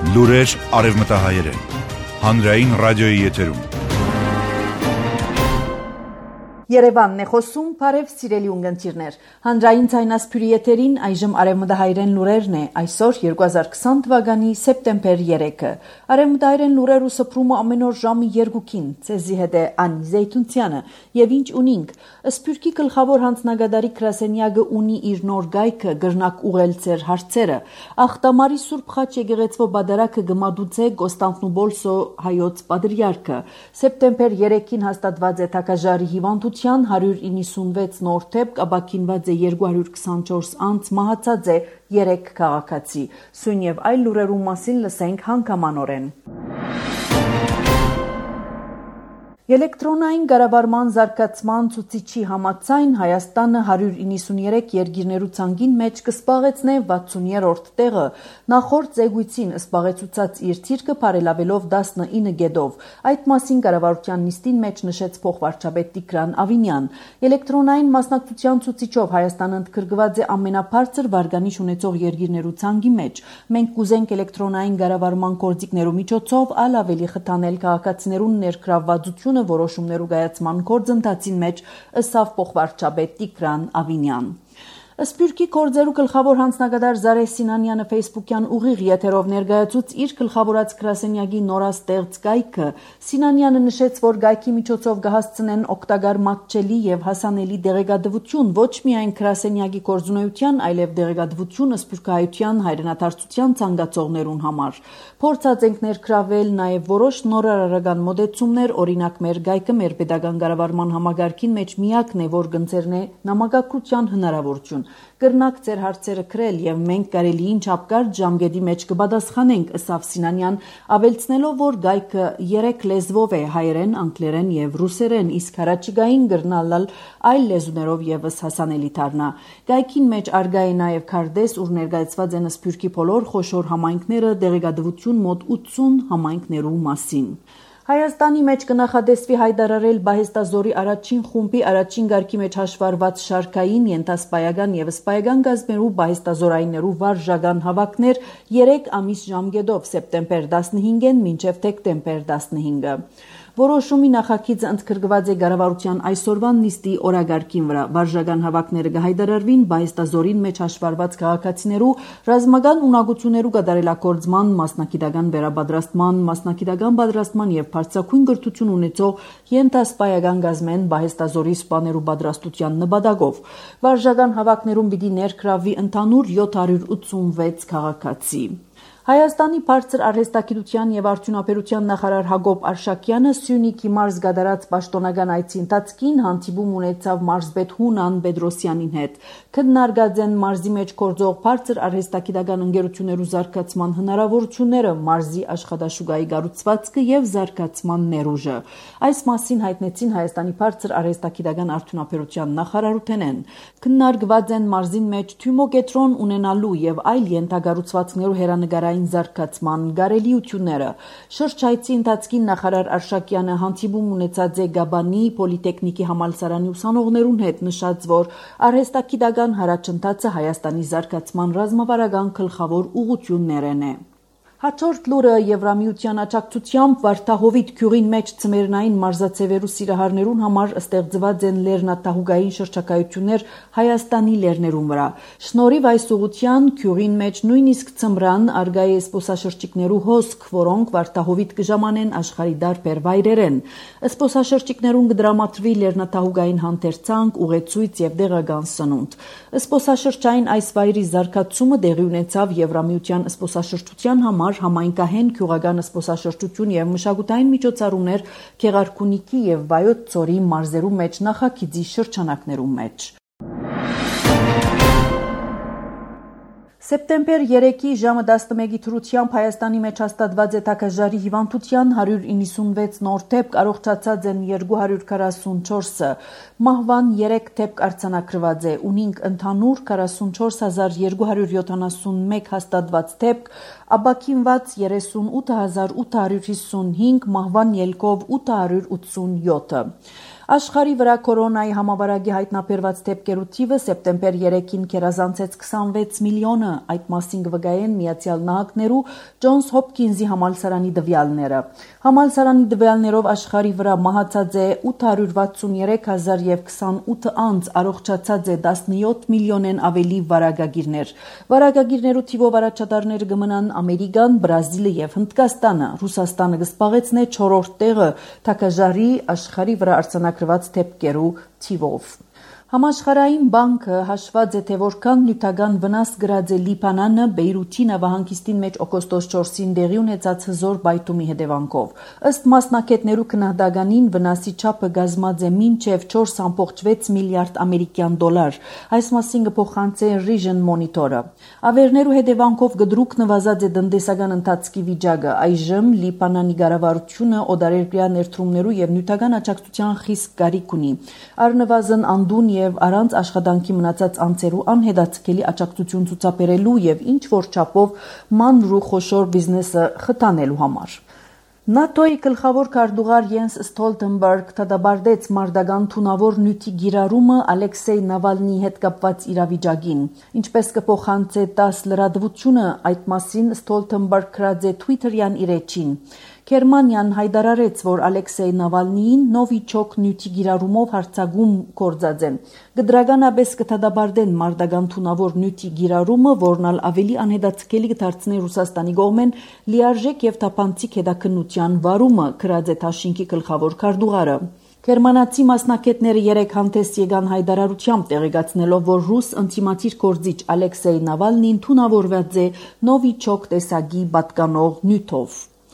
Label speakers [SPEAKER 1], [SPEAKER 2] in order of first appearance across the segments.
[SPEAKER 1] Լուրեր արևմտահայերեն։ Հանրային ռադիոյի եթերում։
[SPEAKER 2] Երևանն է խոսում, բարև սիրելի ունգընտիրներ։ Հանրային ցայնասփյուրի եթերին այժմ արևմտահայերեն լուրերն է, այսօր 2020 թվականի սեպտեմբեր 3-ը։ Արևմտահայերեն լուրեր ու սփռումը ամեն օր ժամը 2-ին, ցեզի հետ է Անի Զեյթունցյանը, եւ ինչ ունինք։ Սփյուռքի գլխավոր հանձնագետարի Կրասենյակը ունի իր նոր գայքը գրնակ ուղել ծեր հարցերը։ Ախտամարի Սուրբ Խաչ եկեղեցվո բادرակը գմադուցե Կոստանդնուպոլսո հայոց պատրիարքը։ Սեպտեմբեր 3-ին հաստատված է Թակաժարի հիվանդություն 196 նոր թեփք, ապաքինված է 224 անց, մահացած է 3 քաղաքացի։ Սույն եւ այլ լուրերու մասին լսենք հանգամանորեն։ Էլեկտրոնային կառավարման զարգացման ցուցիչի համաձայն Հայաստանը 193 երկիրներու ցանկին մեջ կսպաղեցնե 60-րդ տեղը, նախորդ զեկույցին սպաղեցուցած իր թիրքը բարելավելով 19 գետով։ Այդ մասին կառավարության նիստին մեջ նշեց փոխվարչապետ Տիգրան Ավինյան։ Էլեկտրոնային մասնակցության ցուցիչով Հայաստանը ընդգրկված է ամենաբարձր վարկանիշ ունեցող երկիրներու ցանկի մեջ։ Մենք կուզենք էլեկտրոնային կառավարման գործիքներու միջոցով ալ ավելի խթանել քաղաքացիներուն ներգրավվածությունը որոշումներու կայացման գործընթացին մեջ, ըստ փոխվարչապետ Տիգրան Ավինյան։ Սփյուռքի գործերու գլխավոր հանձնագետար Զարե Սինանյանը Facebook-յան ուղիղ եթերով ներկայացուց իր գլխավորած գրասենյակի նորաստեղծ գայքը։ Սինանյանը նշեց, որ գայքի միջոցով կհասցնեն օգտակար մատչելի եւ հասանելի դեղեկատվություն ոչ միայն գրասենյակի գործունեության, այլև դեղեկատվություն սփյուռքահայության հայրենադարձության ցանկացողներուն համար։ Փորձած ենք ներգրավել նաեւ որոշ նորարարական մոդեցումներ, օրինակ մեր գայքը մեր pedagogan կառավարման համագարքին մեջ միակն է, որ կընձեռնե նամակագրության հնարավորություն։ Կրնակ ձեր հարցերը գրել եւ մենք կարելիին չափկարտ ժամկետի մեջ կպատասխանենք, ըստ Սինանյան, ավելցնելով, որ գայքը 3 լեզվով է՝ հայերեն, անգլերեն եւ ռուսերեն, իսկ հարաճիգային գրնալալ այլ լեզուներով եւս հասանելի դառնա։ Գայքին մեջ արգա է նաեւ քարտեզ, ուր ներկայացված են սփյուռքի բոլոր խոշոր համայնքները, դեղեկատվություն մոտ 80 համայնքներու մասին։ Հայաստանի մեջ կնախադեсվի հայտարարել Բահեստազորի առաջին խումբի առաջին գարկի մեջ հաշվառված շարքային, ենթասպայական եւ սպայական գազներու Բահեստազորայիններու վարժական հավաքներ 3 ամիս ժամկետով սեպտեմբեր 15-ին մինչեւ դեկտեմբեր 15-ը։ Որոշումի նախագիծը ընդգրկված է կառավարության այսօրվան նիստի օրագարկին վրա։ Վարժական հավաքները կհայտարարվին Բահեստազորին մեջ հաշվառված քաղաքացիներու ռազմական ունակություններու կատարելագործման, մասնակիտական վերապատրաստման, մասնակիտական պատրաստման եւ բարձրակույն կրթություն ունեցող ենթասպայական գազմեն Բահեստազորի սպաներու պատրաստության նպատակով։ Վարժական հավաքներուն պիտի ներգրավվի ընդհանուր 786 քաղաքացի։ Հայաստանի բարձր արհեստագիտության եւ արդյունաբերության նախարար Հակոբ Արշակյանը Սյունիքի մարզ գդարած պաշտոնական այցի ընթացքին հանդիպում ունեցավ մարզպետ Հունան Պետրոսյանին հետ։ Քննարկած են մարզի մեջ գործող բարձր արհեստագիտական ընկերություններու զարգացման հնարավորությունները, մարզի աշխատաշուկայի կառուցվածքը եւ զարգացման ներուժը։ Այս մասին հայտնեցին Հայաստանի բարձր արհեստագիտական արդյունաբերության նախարարութենեն։ Քննարկված են մարզին մեջ թյումոկետրոն ունենալու եւ այլ ենթակառուցվածքներու հերանեկարային զարգացման գարելիությունները։ Շրջայցի ընթացքին նախարար Արշակյանը հանդիպում ունեցած է Գաբանի պոլիտեխնիկի համալսարանի ուսանողներուն հետ, նշած, որ արհեստագիտական հարաճընթացը Հայաստանի զարգացման ռազմավարական գլխավոր ուղղություններն է։ Հաջորդ լուրը Եվրամիության աջակցությամբ Վարդահովիտ գյուղին մեջ ծմերնային մարզաձևերու սիրահարներուն համար ստեղծված են լեռնատահուկային շրջակայություններ Հայաստանի լեռներուն վրա։ Շնորհիվ այս ուղղության գյուղին մեջ նույնիսկ ծմրան արգայ է զբոսաշրջիկներու հոսք, որոնք Վարդահովիտ կժամանեն աշխարհի դարբեր վայրերեն։ Զբոսաշրջիկներուն կդրամատրվի լեռնատահուկային հանդերձանք, ուղեցույց եւ դեղական սնունդ։ Զբոսաշրջային այս վայրի զարգացումը տեղի ունեցավ Եվրամիության զբոսաշրջության համար համայնքահեն գյուղական զբոսաշրջություն եւ մշակութային միջոցառումներ Գեղարքունիքի եւ Վայոց ծորի մարզերու մեջ նախագիծի շրջանակներու մեջ։ Սեպտեմբեր 3-ի ժամը 11-ի թրությամբ Հայաստանի մեջ հաստատված է Թակաժարի հիվանդության 196 նոր թեփք, առողջացած են 244-ը։ Մահվան 3 թեփք արձանագրված է, ունինք ընդհանուր 44271 հաստատված թեփք, ապաքինված 38855, մահվան ելքով 887-ը։ Աշխարհի վրա կորոնայի համավարակի հայտնաբերված դեպքերու թիվը սեպտեմբեր 3-ին կերազանցեց 26 միլիոնը, այդ մասին կվկայեն Միացյալ Նահանգներու Ջոնս Հոփքինզի համալսարանի դվյալները։ Համալսարանի դվյալներով աշխարհի վրա մահացած է 863,000 եւ 28 անձ, առողջացած է 17 միլիոնեն ավելի վարակագիրներ։ Վարակագիրներու թիվով առաջատարները կմնան Ամերիկան, Բրազիլը եւ Հնդկաստանը։ Ռուսաստանը կզբաղեցնե 4-րդ տեղը թագաժարի աշխարհի վրա արձանագրված դեպքերու թիվով։ Համաշխարհային բանկը հաշված է, թե որքան նյութական վնաս գրած է Լիբանանը Բեյրութի նավահանգիստին մեջ օգոստոս 4-ին դեղի ունեցած հզոր բայթումի հետևանքով։ Ըստ մասնակիցներու քննադատականին վնասի չափը կազմած է մինչև 4.6 միլիարդ ամերիկյան դոլար։ Այս մասին կփոխանցե Region Monitor-ը։ Ավերներու հետևանքով գդրուկ նվազած է տնտեսական ընթացքի վիճակը։ Այժմ Լիբանանի կառավարությունը օտարերկրյա ներդրումներու եւ նյութական աջակցության խիստ կարիք ունի։ Առնվազն անդուն եւ առանց աշխատանքի մնացած անձերու անհետացկելի աջակցություն ցուցաբերելու եւ ինչ որ չափով մանրու խոշոր բիզնեսը խթանելու համար։ ՆԱՏՕ-ի գլխավոր քարտուղար Յենս Ստոլտենբերգ դատապարտեց մարտական թունավոր նյութի գիրառումը Ալեքսեյ Նավալնիի հետ կապված իրավիճակին։ Ինչպես կփոխանցե TASS լրատվությունը, այդ մասին Ստոլտենբերգ գրած է Twitter-յան իր էջին։ Գերմանիան հայտարարեց, որ Ալեքսեյ Նավալնիին նովիչոկ նյութի գիրառումով հարձակում գործած է։ Գդրականապես կդատապարտեն մարտական թունավոր նյութի գիրառումը, որն ավելի անհետացկելի կդարձնի Ռուսաստանի կողմեն լիարժեք եւ թափանցիկ հետաքննության վարումը, գրած է Դաշինքի գլխավոր քարտուղարը։ Գերմանացի մասնակիցները երեք հանդես եկան հայտարարությամբ տեղեկացնելով, որ ռուս ընտիմադիր գործիչ Ալեքսեյ Նավալնին թունավորված է նովիչոկ տեսակի պատկանող նյութով։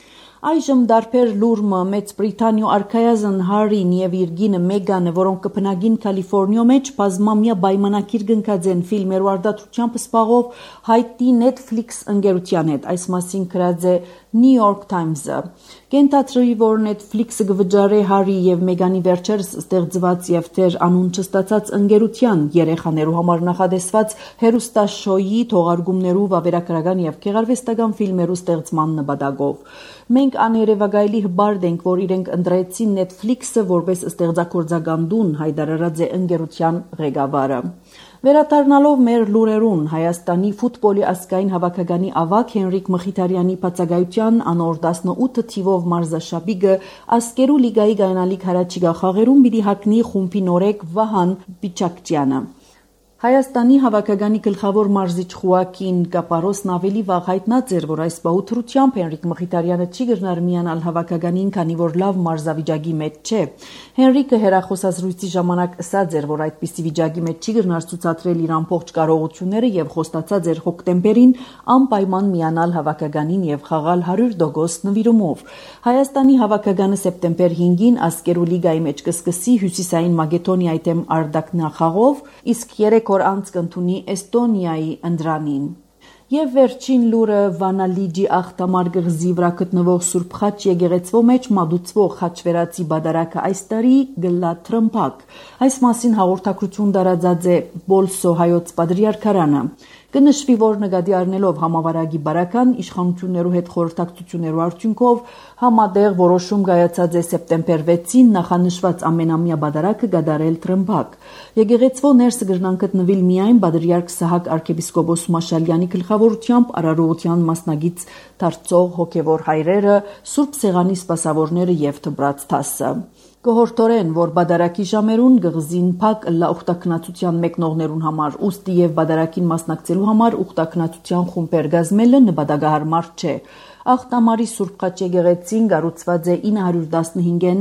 [SPEAKER 2] Այժմ դարբեր լուրմը Մեծ Բրիտանիո արքայազն Հարին եւ իր գինը Մեգանը, որոնք կփնագին Կալիֆոռնիո մեջ բազմամյա պայմանագիր կնքած են ֆիլմերու արտադրությամբ սպաղով հայտի Netflix ընկերության հետ։ Այս մասին գրած է New York Times-ը։ Կենտադրի, որ Netflix-ը կվճարի Հարի եւ Մեգանի վերջերս ստեղծված եւ դեր անուն չստացած ընկերության երեխաներու համար նախադեсված հերոստաշոյի թողարկումներու վավերագրական եւ գեղարվեստական ֆիլմերու ստեղծման նպատակով։ Մենք աներևակայելի հբարդ ենք, որ իրենք ընտրեցին Netflix-ը որպես ստեղծագործական դուն, հայտարարած է ընկերության ղեկավարը։ Վերադառնալով մեր լուրերուն, Հայաստանի ֆուտբոլի ազգային հավաքականի ավագ Հենրիկ Մխիթարյանի բացակայության անոր 18 թիվով մարզաշապիկը ազգերու լիգայի գայանալիք հարաճիգա խաղերում պիտի հագնի խումբի նորեկ Վահան Բիչակցյանը։ Հայաստանի հավաքականի գլխավոր մարզիչ Խուակին Կապարոսն ավելի վաղ հայտնած էր, որ այս բաութրությամբ Հենրիկ Մխիթարյանը չի գտնար միանալ հավաքականին, քանի որ լավ մարզավիճակի մեջ չէ։ Հենրիկը հերախոսազրույցի ժամանակ ասաց էր, որ այդպիսի վիճակի մեջ չի գտնար ցուցադրել իր ամբողջ կարողությունները եւ խոստացած էր հոկտեմբերին անպայման միանալ հավաքականին եւ խաղալ 100% նվիրումով։ Հայաստանի հավաքականը սեպտեմբեր 5-ին ազգերու լիգայի մեջ կսկսի Հյուսիսային Մակեդոնիայի դեմ արտակնախաղով, իսկ 3 օր անց կընդունի Էստոնիայի ընդրանին։ Եվ վերջին լուրը Վանալիջի աղտամար գղզի վրա գտնվող Սուրբ Խաչ եկեղեցվո մեջ մատուցվող խաչվերացի բադարակը այս տարի գլա թրմփակ։ Այս մասին հաղորդակցություն տարածած է Բոլսո հայոց պատրիարքարանը։ Կնշվի, որ նկատի առնելով համավարակի բարական իշխանություններու հետ խորհրդակցություններու արդյունքով համատեղ որոշում կայացած է սեպտեմբեր 6-ին նախանշված ամենամյա բադարակը կատարել թրմփակ։ Եկեղեցվո ներսը կրնան գտնվել միայն պատրիարք Սահակ arczepiskopos Մաշալյանի գլխավորությամբ արարողության մասնագից դարձող հոգևոր հայրերը, Սուրբ Սեղանի սպասավորները եւ Դբրաց Թասը։ Կհորդորեն, որ բադարակի ժամերուն գղզին փակ լա ուխտակնացության մեկնողներուն համար, ուստի եւ բադարակին մասնակցելու համար ուխտակնացության խումբեր գազմելը նպատակահարմար չէ։ Աղտամարի Սուրբ Խաչ եկեղեցին կառուցված է 915-ին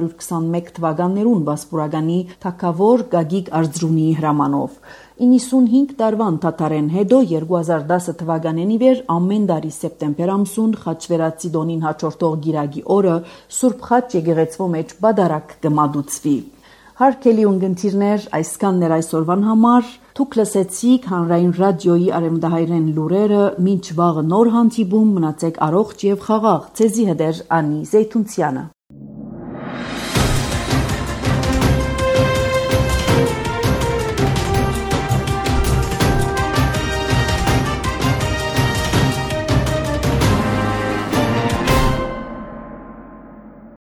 [SPEAKER 2] 921 թվականներուն Վասպուրականի թագավոր Գագիկ Արձրունիի հրամանով։ 95 տարվան թաթարեն հետո 2010 թվականին ի վեր ամեն տարի սեպտեմբեր ամսուն խաչվերացի դոնին հաջորդող գիրագի օրը Սուրբ Խաչ եկեղեցվո մեջ բադարակ կմատուցվի։ Հարգելի ունգընտիրներ, այսքանն էր այսօրվան համար։ Դուք լսեցիք Հանրային ռադիոյի արևմտահայերեն լուրերը, մինչ վաղը նոր հանդիպում, մնացեք առողջ եւ խաղաղ։ Ձեզի հետ էր Անի Զեյթունցյանը։